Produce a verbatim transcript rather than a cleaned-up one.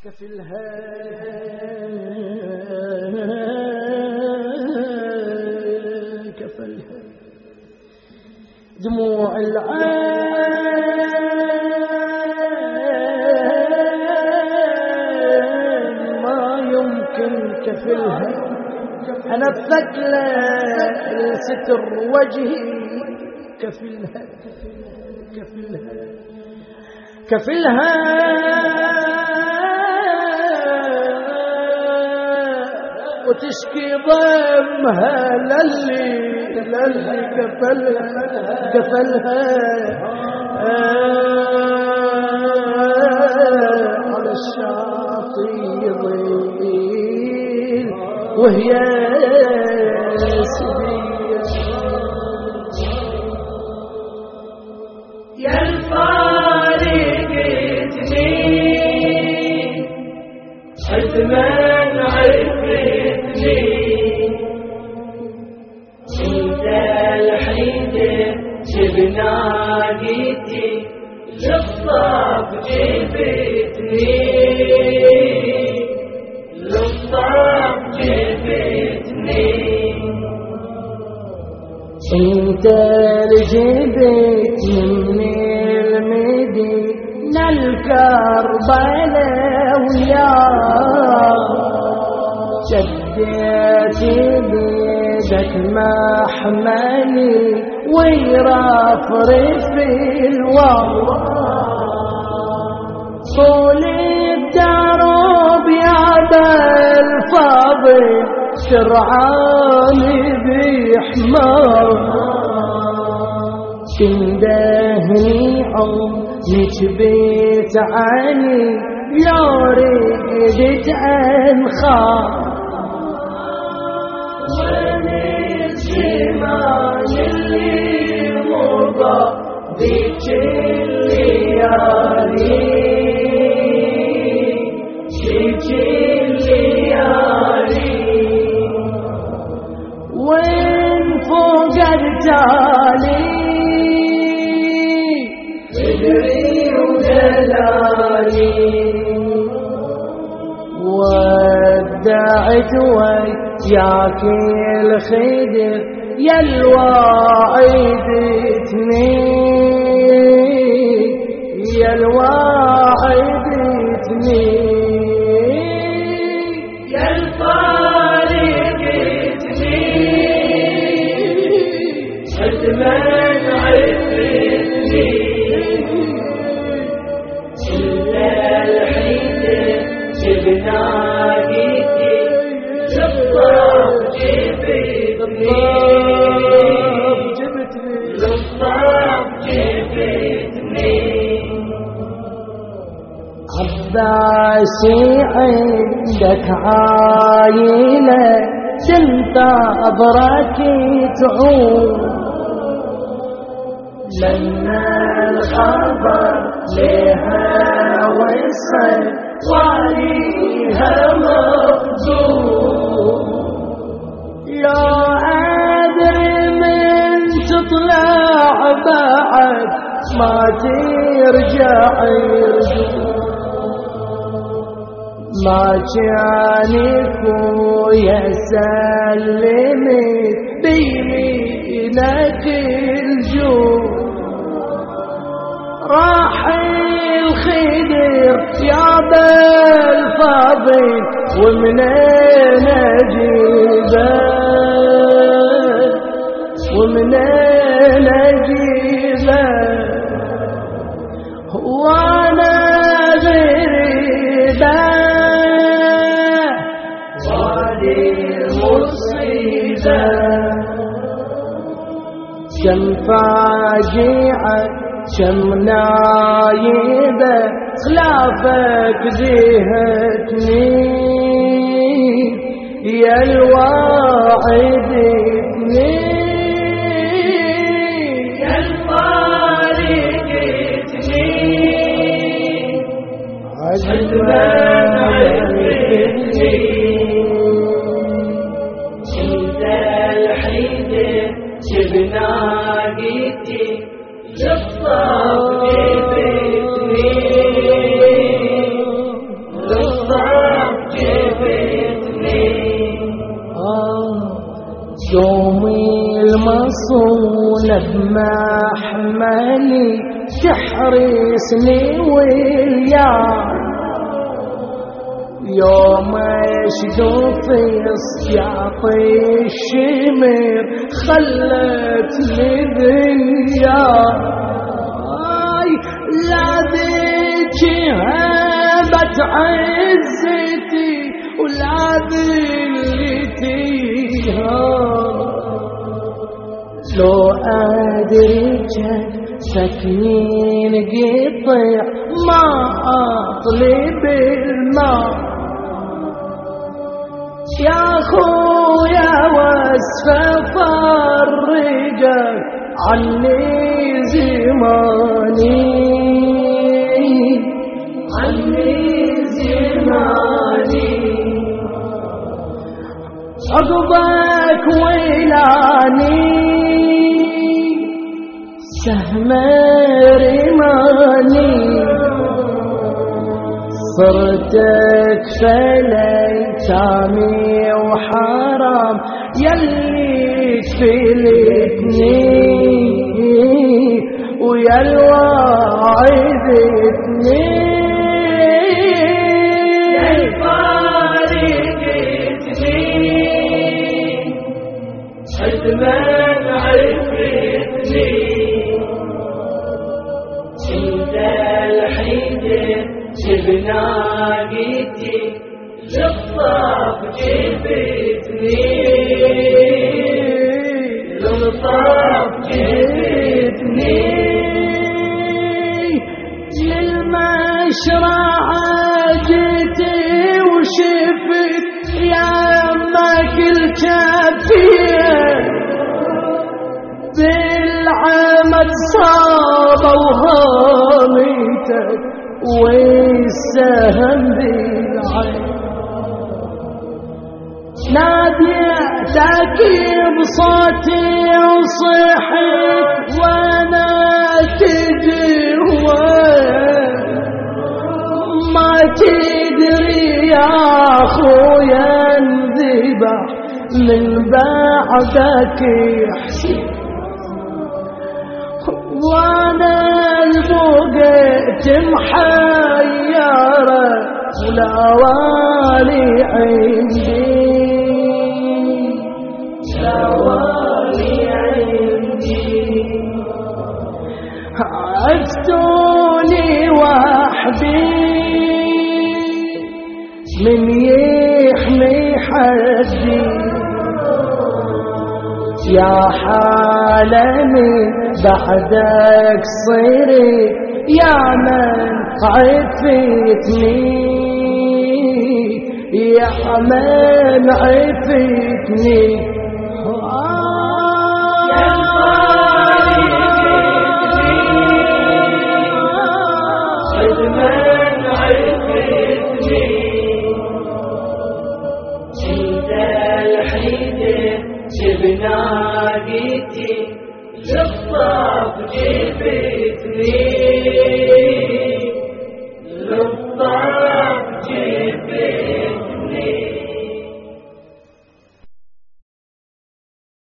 كفلها كفلها دموع العين ما يمكن كفلها. أنا الثقلة ستر وجهي كفلها كفلها كفلها وتشكي ضمها للي للي كفلها كفلها على الشاطئ يضيل وهي سبيل يا الفارقتني أزمان عرفتني انت الحين بناديتي للصاف جبتني للصاف جبتني انت الجبت مني المدينة الكربلاء وياك شديت بيدك محملي ويرفرف الوضع طول الدرب يا بالفاضل سرعاني بحمار تندهني عمرك بيت عني لو ردت انخاف وين الزمان اللي مضى بيك الليالي بيك الليالي وين فوق التالي بدري ودلالي ودعت وياك الخدر يا الواعدتني يا الواعدتني يا الفارقتني أزمان عرفتني إلا الحين بناديتي للصاف جبتني للصاف جبتني عباسي عندك عايلة تنتظرك تعود لما الخبر لها وصل وعليها مخزون لا أدري من تطلع بعد ما ترجع يرجو ما كانك ويا سلمت بيمينك الجود راح الخدر يا بالفاضل ومنين اجيبه ومنين اجيبه وانا غريبه وادي المصيبه كم فاجعه كم نايبة خلافك زهتني يا الواعدتني يا الفارقتني أزمان عرفتني انت الحين بناديتي للصاف جبتني للصاف مصونة بمحملي تحرسني وياك يوم اشدوف يعطي الشمر خلتني ذياك لا ذيك هبت عزتي ولا ذلتي لو أدري سكنين قطع ما أطلب الماء يا خويا واسف فرجك عني زماني عني زماني عقبك ويلاني سهم رماني صرتك فليتامي وحرام يلي تفلتني ويا الواعدتني يا الفارقتني حتما عرفتني انت الحيد بناقتي للطاف جبتني للطاف جبتني للمشرعة جيتي وشفت يا ما كل كافية بالعمد صابوا هاميتك والسهم بالعين ناديتك بصوتي وصحيت وانا تجي ما تدري يا خويا انذبح من بعدك يحسن وانا البوقت محيرة ولا والي عندي لا والي عندي عفتوني وحدي من يحمي حدي يا حالمي بعدك صيري يا من عفتني يا من عفتني يا من عفتني انت الحيد بناقتي للطاف جبتني